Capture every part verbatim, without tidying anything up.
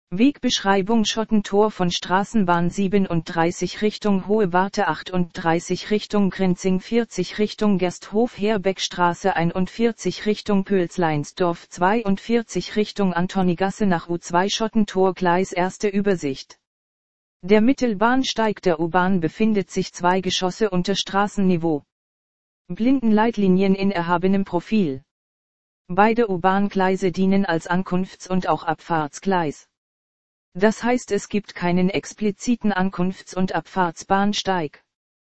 Wegbeschreibung Schottentor von Straßenbahn siebenunddreißig Richtung Hohe Warte achtunddreißig Richtung Grinzing vierzig Richtung Gersthof Herbeckstraße einundvierzig Richtung Pölsleinsdorf zweiundvierzig Richtung Antonigasse nach U zwei Schottentor Gleis erste Übersicht. Der Mittelbahnsteig der U-Bahn befindet sich zwei Geschosse unter Straßenniveau. Blindenleitlinien in erhabenem Profil. Beide U-Bahn-Gleise dienen als Ankunfts- und auch Abfahrtsgleis. Das heißt, es gibt keinen expliziten Ankunfts- und Abfahrtsbahnsteig.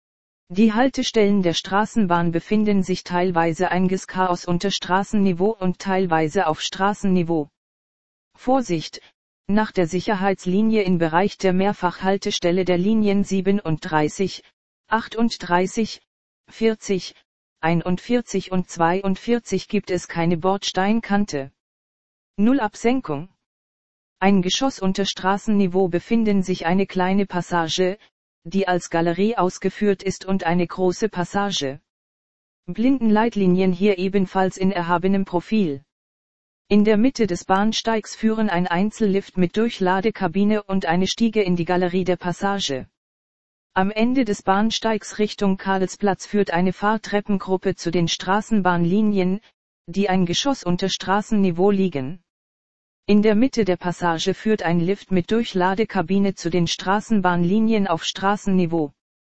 Die Haltestellen der Straßenbahn befinden sich teilweise einges Chaos unter Straßenniveau und teilweise auf Straßenniveau. Vorsicht! Nach der Sicherheitslinie im Bereich der Mehrfachhaltestelle der Linien siebenunddreißig, achtunddreißig, vierzig, einundvierzig und zweiundvierzig gibt es keine Bordsteinkante. Nullabsenkung. Ein Geschoss unter Straßenniveau befinden sich eine kleine Passage, die als Galerie ausgeführt ist und eine große Passage. Blindenleitlinien hier ebenfalls in erhabenem Profil. In der Mitte des Bahnsteigs führen ein Einzellift mit Durchladekabine und eine Stiege in die Galerie der Passage. Am Ende des Bahnsteigs Richtung Karlsplatz führt eine Fahrtreppengruppe zu den Straßenbahnlinien, die ein Geschoss unter Straßenniveau liegen. In der Mitte der Passage führt ein Lift mit Durchladekabine zu den Straßenbahnlinien auf Straßenniveau.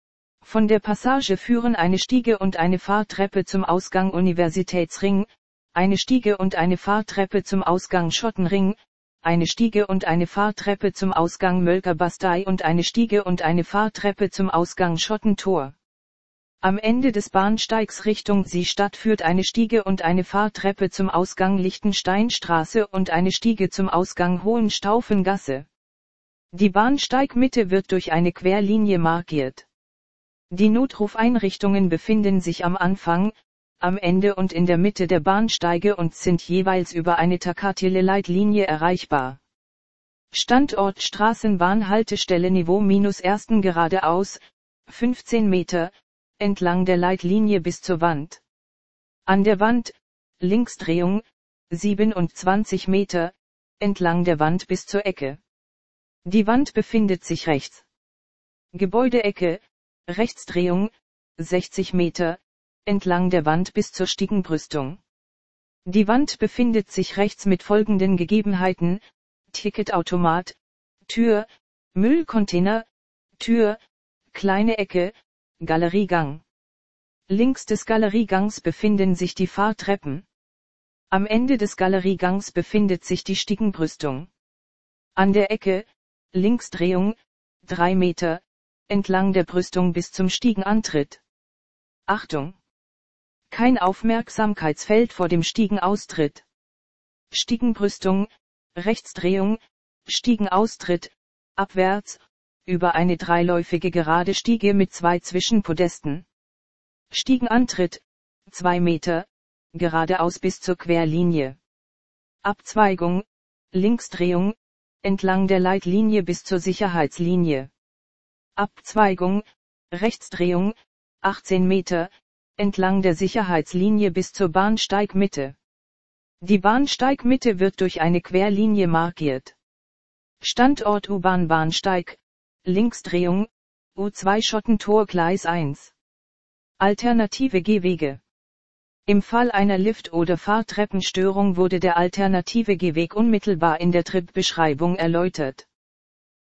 Von der Passage führen eine Stiege und eine Fahrtreppe zum Ausgang Universitätsring, eine Stiege und eine Fahrtreppe zum Ausgang Schottenring, eine Stiege und eine Fahrtreppe zum Ausgang Mölkerbastei und eine Stiege und eine Fahrtreppe zum Ausgang Schottentor. Am Ende des Bahnsteigs Richtung Seestadt führt eine Stiege und eine Fahrtreppe zum Ausgang Lichtensteinstraße und eine Stiege zum Ausgang Hohenstaufengasse. Die Bahnsteigmitte wird durch eine Querlinie markiert. Die Notrufeinrichtungen befinden sich am Anfang, am Ende und in der Mitte der Bahnsteige und sind jeweils über eine Takatele-Leitlinie erreichbar. Standort Straßenbahnhaltestelle Niveau minus ersten geradeaus, fünfzehn Meter, entlang der Leitlinie bis zur Wand. An der Wand, Linksdrehung, siebenundzwanzig Meter, entlang der Wand bis zur Ecke. Die Wand befindet sich rechts. Gebäudeecke, Rechtsdrehung, sechzig Meter, entlang der Wand bis zur Stiegenbrüstung. Die Wand befindet sich rechts mit folgenden Gegebenheiten: Ticketautomat, Tür, Müllcontainer, Tür, kleine Ecke, Galeriegang. Links des Galeriegangs befinden sich die Fahrtreppen. Am Ende des Galeriegangs befindet sich die Stiegenbrüstung. An der Ecke, Linksdrehung, drei Meter, entlang der Brüstung bis zum Stiegenantritt. Achtung! Kein Aufmerksamkeitsfeld vor dem Stiegenaustritt. Stiegenbrüstung, Rechtsdrehung, Stiegenaustritt, abwärts, über eine dreiläufige gerade Stiege mit zwei Zwischenpodesten. Stiegenantritt, zwei Meter, geradeaus bis zur Querlinie. Abzweigung, Linksdrehung, entlang der Leitlinie bis zur Sicherheitslinie. Abzweigung, Rechtsdrehung, achtzehn Meter, entlang der Sicherheitslinie bis zur Bahnsteigmitte. Die Bahnsteigmitte wird durch eine Querlinie markiert. Standort U-Bahn-Bahnsteig, Linksdrehung, U zwei Schottentor Gleis eins. Alternative Gehwege. Im Fall einer Lift- oder Fahrtreppenstörung wurde der alternative Gehweg unmittelbar in der Tripbeschreibung erläutert.